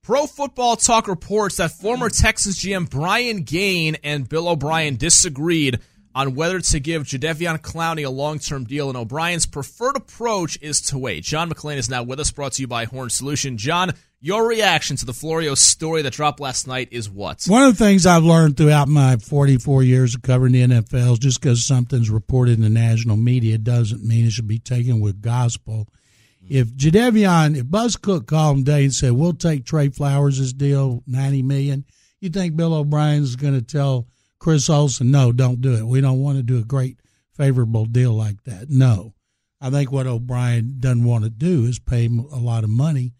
Pro Football Talk reports that former Texans GM Brian Gaine and Bill O'Brien disagreed on whether to give Jadeveon Clowney a long-term deal, and O'Brien's preferred approach is to wait. John McClain is now with us, brought to you by Horn Solution. John, your reaction to the Florio story that dropped last night is what? One of the things I've learned throughout my 44 years of covering the NFL is just because something's reported in the national media doesn't mean it should be taken with gospel. If Buzz Cook called him today and said, we'll take Trey Flowers' deal, $90 million, you think Bill O'Brien's going to tell Chris Olsen, no, don't do it. We don't want to do a great, favorable deal like that. No. I think what O'Brien doesn't want to do is pay him a lot of money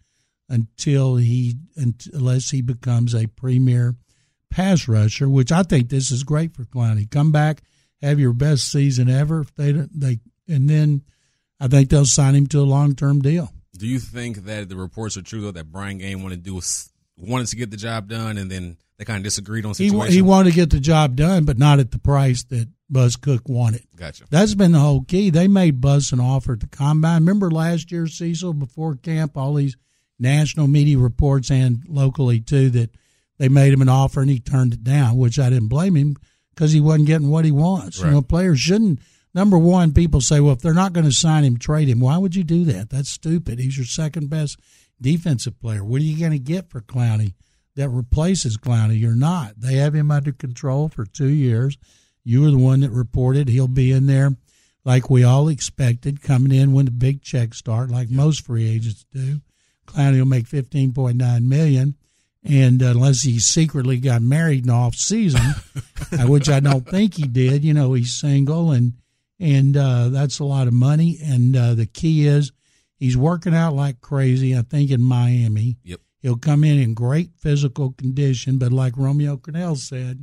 unless he becomes a premier pass rusher, which I think this is great for Clowney. Come back, have your best season ever, and then I think they'll sign him to a long-term deal. Do you think that the reports are true, though, that Brian Gaine wanted to get the job done, and then they kind of disagreed on situation? He wanted to get the job done, but not at the price that Buzz Cook wanted. Gotcha. That's been the whole key. They made Buzz an offer at the Combine. Remember last year, Cecil, before camp, all these national media reports and locally, too, that they made him an offer and he turned it down, which I didn't blame him because he wasn't getting what he wants. Right. Players shouldn't. Number one, people say, well, if they're not going to sign him, trade him. Why would you do that? That's stupid. He's your second best defensive player. What are you going to get for Clowney that replaces Clowney? You're not. They have him under control for 2 years. You were the one that reported he'll be in there like we all expected, coming in when the big checks start, like most free agents do. Clowney will make $15.9 million, and unless he secretly got married in the off season, which I don't think he did. He's single, and that's a lot of money. And the key is he's working out like crazy, I think, in Miami. Yep. He'll come in great physical condition, but like Romeo Crennel said,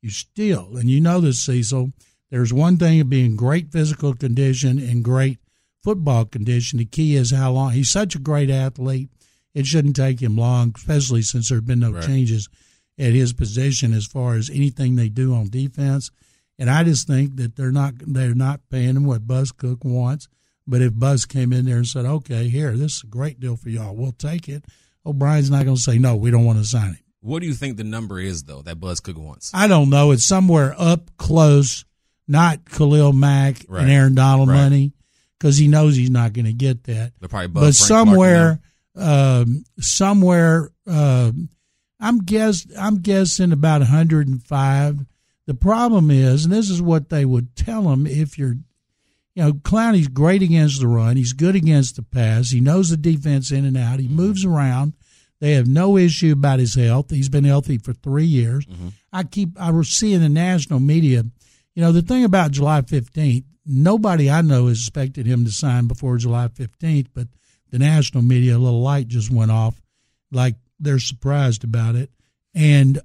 and you know this, Cecil, there's one thing of being great physical condition and great football condition. The key is how long. He's such a great athlete. It shouldn't take him long, especially since there have been no changes at his position as far as anything they do on defense. And I just think that they're not paying him what Buzz Cook wants. But if Buzz came in there and said, okay, here, this is a great deal for y'all, we'll take it, O'Brien's not going to say, no, we don't want to sign him. What do you think the number is, though, that Buzz Cook wants? I don't know. It's somewhere up close, not Khalil Mack and Aaron Donald money, because he knows he's not going to get that. They're probably but somewhere, I'm guessing about 105. The problem is, and this is what they would tell him if you're, Clowney's great against the run. He's good against the pass. He knows the defense in and out. He moves around. They have no issue about his health. He's been healthy for 3 years. Mm-hmm. I was seeing the national media. The thing about July 15th, nobody I know has expected him to sign before July 15th, but the national media, a little light just went off, like they're surprised about it. And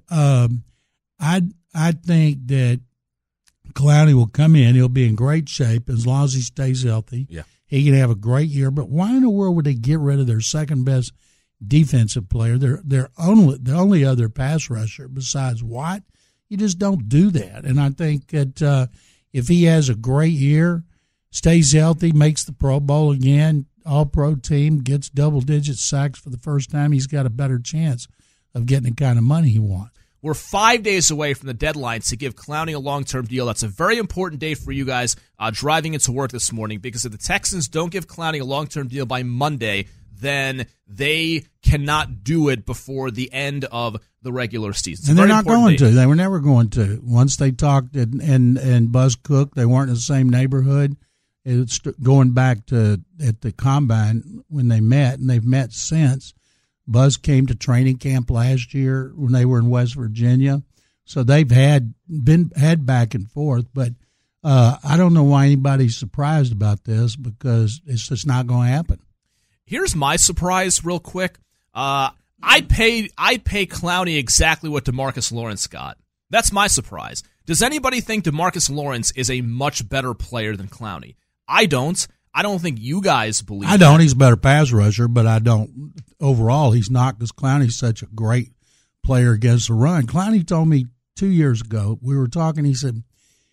I think that Clowney will come in. He'll be in great shape as long as he stays healthy. Yeah. He can have a great year. But why in the world would they get rid of their second best defensive player? They're the only other pass rusher besides Watt. You just don't do that. And I think that if he has a great year, stays healthy, makes the Pro Bowl again, all-pro team, gets double-digit sacks for the first time, he's got a better chance of getting the kind of money he wants. We're 5 days away from the deadline to give Clowney a long-term deal. That's a very important day for you guys driving into work this morning, because if the Texans don't give Clowney a long-term deal by Monday, then they cannot do it before the end of the regular season. And they're not going to. They were never going to. Once they talked and Buzz Cook, they weren't in the same neighborhood. It's going back to at the Combine when they met, and they've met since. Buzz came to training camp last year when they were in West Virginia. So they've had back and forth. But I don't know why anybody's surprised about this, because it's just not going to happen. Here's my surprise real quick. I'd pay Clowney exactly what DeMarcus Lawrence got. That's my surprise. Does anybody think DeMarcus Lawrence is a much better player than Clowney? I don't. I don't think you guys believe I don't. He's a better pass rusher, but I don't. Overall, he's not, because Clowney's such a great player against the run. Clowney told me 2 years ago, we were talking, he said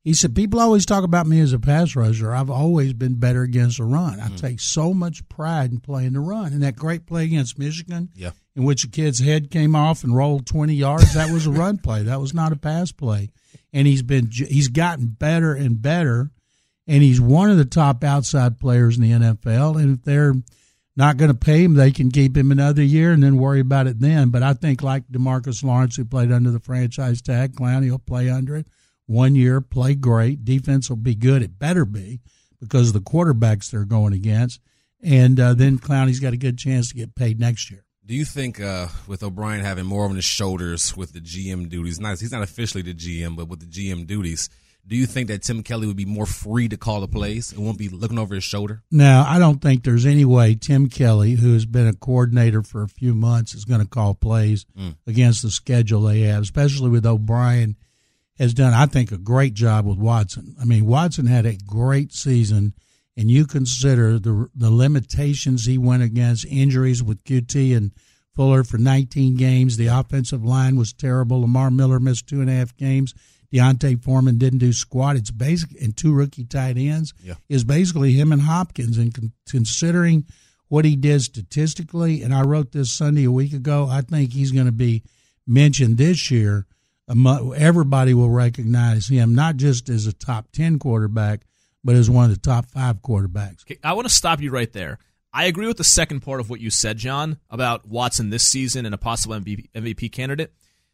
He said, people always talk about me as a pass rusher. I've always been better against the run. I take so much pride in playing the run. And that great play against Michigan, in which a kid's head came off and rolled 20 yards, that was a run play. That was not a pass play. And he's gotten better and better, and he's one of the top outside players in the NFL. And if they're not going to pay him, they can keep him another year and then worry about it then. But I think like DeMarcus Lawrence, who played under the franchise tag, Clowney will play under it. 1 year, play great. Defense will be good. It better be because of the quarterbacks they're going against. And then Clowney's got a good chance to get paid next year. Do you think with O'Brien having more on his shoulders with the GM duties, he's not officially the GM, but with the GM duties, do you think that Tim Kelly would be more free to call the plays and won't be looking over his shoulder? No, I don't think there's any way Tim Kelly, who has been a coordinator for a few months, is going to call plays against the schedule they have, especially with O'Brien has done, I think, a great job with Watson. I mean, Watson had a great season, and you consider the limitations he went against, injuries with QT and Fuller for 19 games. The offensive line was terrible. Lamar Miller missed 2.5 games. Deontay Foreman didn't do squat. It's basic, and 2 rookie tight ends is basically him and Hopkins. And considering what he did statistically, and I wrote this Sunday a week ago, I think he's going to be mentioned this year. Everybody will recognize him not just as a top 10 quarterback, but as one of the top 5 quarterbacks. Okay, I want to stop you right there. I agree with the second part of what you said, John, about Watson this season and a possible MVP candidate.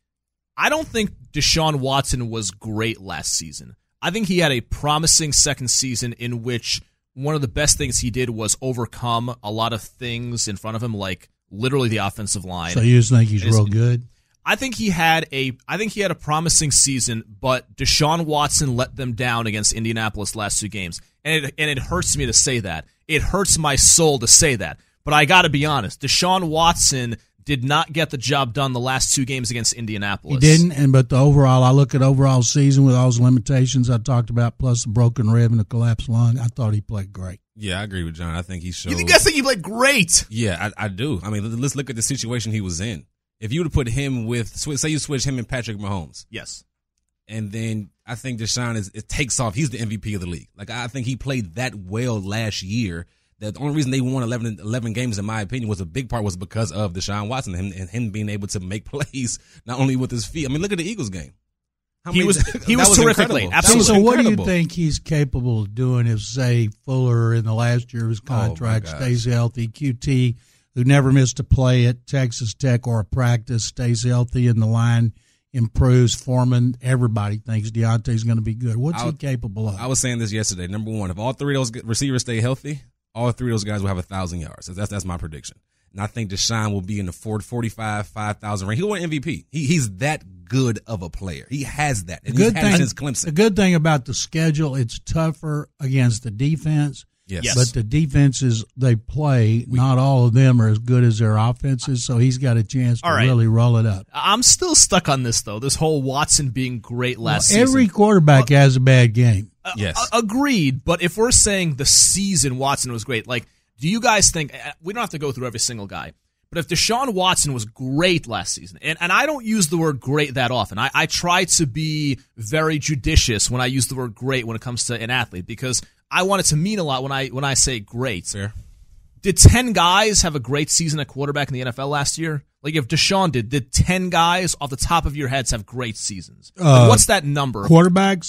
I don't think Deshaun Watson was great last season. I think he had a promising second season in which one of the best things he did was overcome a lot of things in front of him, like literally the offensive line. So you just think he's real good? I think he had a promising season, but Deshaun Watson let them down against Indianapolis last 2 games. And it hurts me to say that. It hurts my soul to say that. But I got to be honest. Deshaun Watson did not get the job done the last 2 games against Indianapolis. He didn't, but the overall, I look at overall season with all those limitations I talked about, plus the broken rib and the collapsed lung, I thought he played great. Yeah, I agree with John. I think he showed. You guys think he played great? Yeah, I do. I mean, let's look at the situation he was in. If you would have put him with, say you switch him and Patrick Mahomes. Yes. And then I think Deshaun it takes off. He's the MVP of the league. Like, I think he played that well last year. The only reason they won 11 games, in my opinion, was a big part was because of Deshaun Watson and him being able to make plays, not only with his feet. I mean, look at the Eagles game. He was terrific late. Absolutely. So what do you think he's capable of doing if, say, Fuller in the last year of his contract stays healthy, QT, who never missed a play at Texas Tech or a practice, stays healthy and the line improves, Foreman, everybody thinks Deontay's going to be good. What's he capable of? I was saying this yesterday. Number one, if all 3 of those receivers stay healthy, all 3 of those guys will have 1,000 yards. That's my prediction. And I think Deshaun will be in the 45, 5,000 range. He'll win MVP. He's that good of a player. He has that. And he's had it since Clemson. The good thing about the schedule, it's tougher against the defense. Yes. But the defenses they play, not all of them are as good as their offenses, so he's got a chance to really roll it up. I'm still stuck on this, though, this whole Watson being great last season. Every quarterback has a bad game. Yes. Agreed, but if we're saying the season Watson was great, like, do you guys think, we don't have to go through every single guy, but if Deshaun Watson was great last season, and I don't use the word great that often, I try to be very judicious when I use the word great when it comes to an athlete, because I want it to mean a lot when I say great. Fair. Did 10 guys have a great season at quarterback in the NFL last year? Like if Deshaun did 10 guys off the top of your heads have great seasons? Like what's that number? Quarterbacks?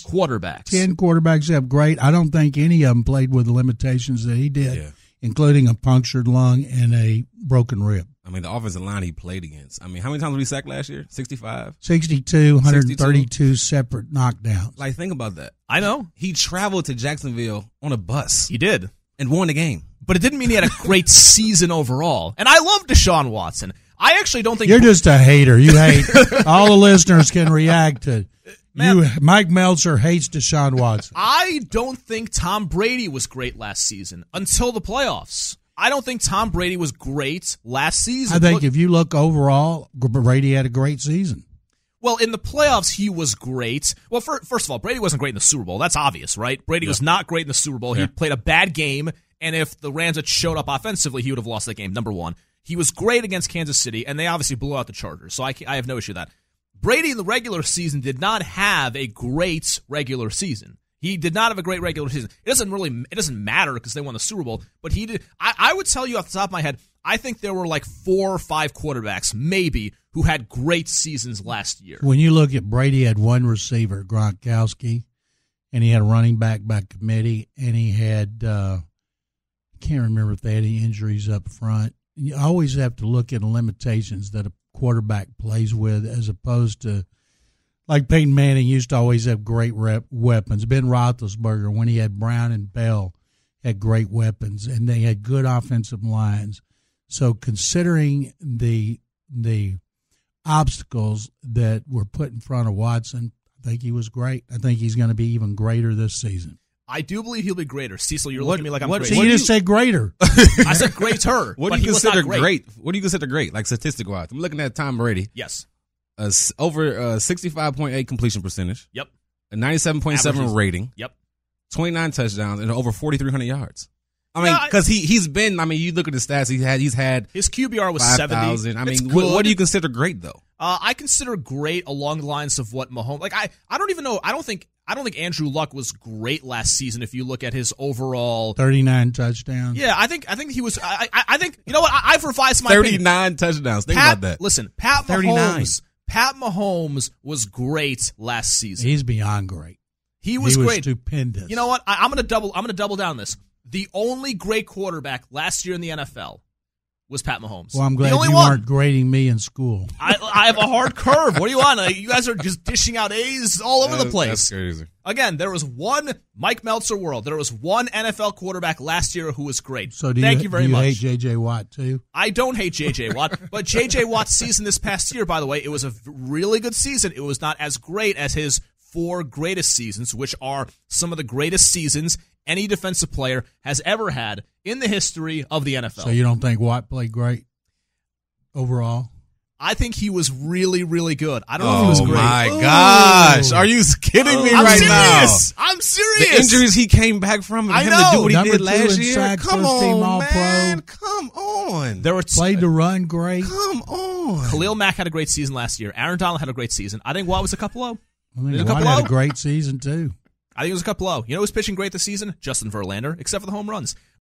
10 quarterbacks have great. I don't think any of them played with the limitations that he did, including a punctured lung and a broken rib. I mean, the offensive line he played against. I mean, how many times were we sacked last year? 65? 62, 132 separate knockdowns. Like, think about that. I know. He traveled to Jacksonville on a bus. He did. And won the game. But it didn't mean he had a great season overall. And I love Deshaun Watson. I actually don't think... You're just a hater. You hate... All the listeners can react to... Mike Meltzer hates Deshaun Watson. I don't think Tom Brady was great last season until the playoffs. I don't think Tom Brady was great last season. I think if you look overall, Brady had a great season. Well, in the playoffs, he was great. Well, first of all, Brady wasn't great in the Super Bowl. That's obvious, right? Brady was not great in the Super Bowl. He played a bad game, and if the Rams had showed up offensively, he would have lost that game, number one. He was great against Kansas City, and they obviously blew out the Chargers, so I have no issue with that. Brady in the regular season did not have a great regular season. He did not have a great regular season. It doesn't matter because they won the Super Bowl, but he did. I would tell you off the top of my head, I think there were like 4 or 5 quarterbacks, maybe, who had great seasons last year. When you look at Brady, had one receiver, Gronkowski, and he had a running back by committee, and he had, I can't remember if they had any injuries up front. You always have to look at the limitations that a quarterback plays with as opposed to, like Peyton Manning used to always have great weapons. Ben Roethlisberger, when he had Brown and Bell, had great weapons, and they had good offensive lines. So considering the obstacles that were put in front of Watson, I think he was great. I think he's going to be even greater this season. I do believe he'll be greater. Cecil, you're looking at me like I'm what, crazy. So you just said greater. I said greater. What do you consider great? What do you consider great, like statistic-wise? I'm looking at Tom Brady. Yes. Over 65.8 completion percentage. Yep. A 97.7 rating. Yep. 29 touchdowns and over 4,300 yards. I mean, because he's been. I mean, you look at his stats. He's had his QBR was 5,000. I mean, what do you consider great though? I consider great along the lines of what Mahomes. Like I don't even know. I don't think Andrew Luck was great last season. If you look at his overall 39 touchdowns. Yeah, I think he was. I think you know what I've revised my 39 touchdowns. Think about that. Listen, Pat 39. Mahomes was great last season. He's beyond great. He was great. Stupendous. You know what? I'm gonna double down on this. The only great quarterback last year in the NFL was Pat Mahomes. Well, I'm glad you weren't grading me in school. I have a hard curve. What do you want? You guys are just dishing out A's all over the place. That's crazy. Again, there was one Mike Meltzer world. There was one NFL quarterback last year who was great. So Thank you very much. Do you hate J.J. Watt too? I don't hate J.J. Watt, but J.J. Watt's season this past year, by the way, it was a really good season. It was not as great as his 4 greatest seasons, which are some of the greatest seasons any defensive player has ever had in the history of the NFL. So you don't think Watt played great overall? I think he was really, really good. I don't know if he was great. Oh, my gosh. Are you kidding me right now? I'm serious. The injuries he came back from and I him know. to do what he Number did 2 last in year. sacks, Come first team on, All-Pro. man. Come on. There were Played to run great. Come on. Khalil Mack had a great season last year. Aaron Donald had a great season. I think Watt was a couple low. I think Watt had a great season too. I think it was a couple low. You know who's pitching great this season? Justin Verlander, except for the home runs.